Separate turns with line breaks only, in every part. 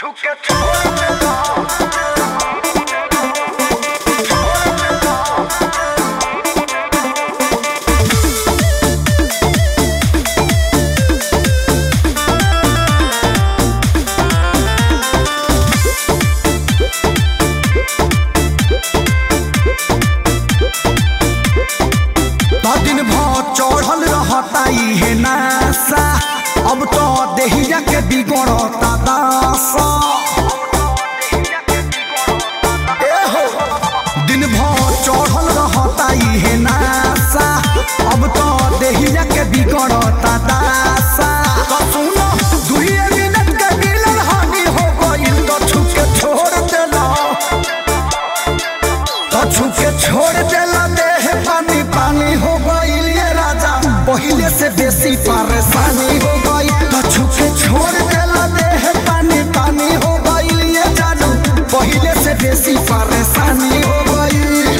छुके छोड़ देना दिन भर चढ़ल रहता है नासा अब तो देहिया के बिगड़ता दासा दिन भर चढ़ल रहता है नासा अब तो देहिया के बिगड़ता दासा तो सुनो 2 मिनट के मिलन हानि हो गइल तो छुके छोड़ देला तो छुके छोड़ देला देह पानी पानी हो गइल ये राजा पहिले से बेसी परेशानी हो गई तो छुके छोड़ देला देह पानी पानी हो गइल ये जानू पहिले से बेसी परेशानी हो गई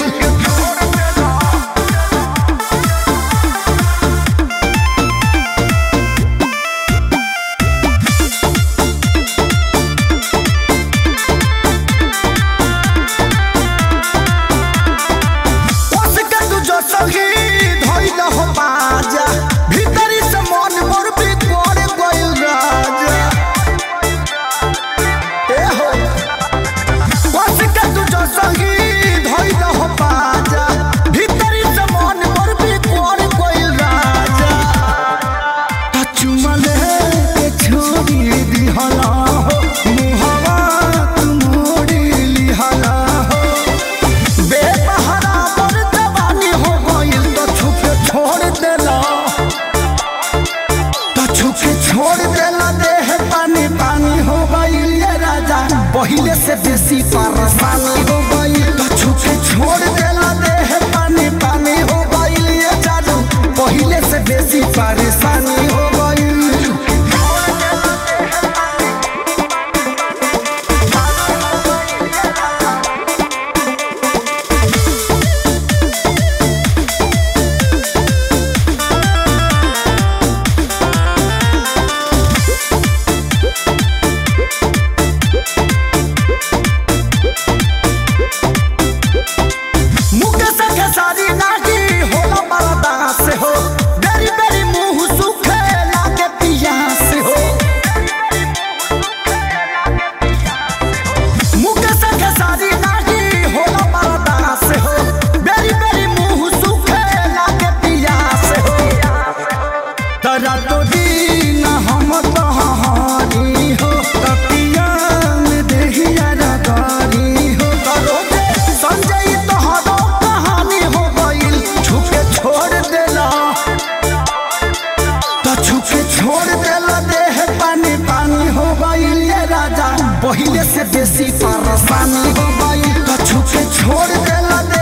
पहिले से बेसी परेशानी हो गई तो छुके छोड़ देला देह पानी पानी हो गई ये जानू पहिले से बेसी परेशानी हो गई पहिले से बेसी परेशानी हो गई तो छुके छोड़ देला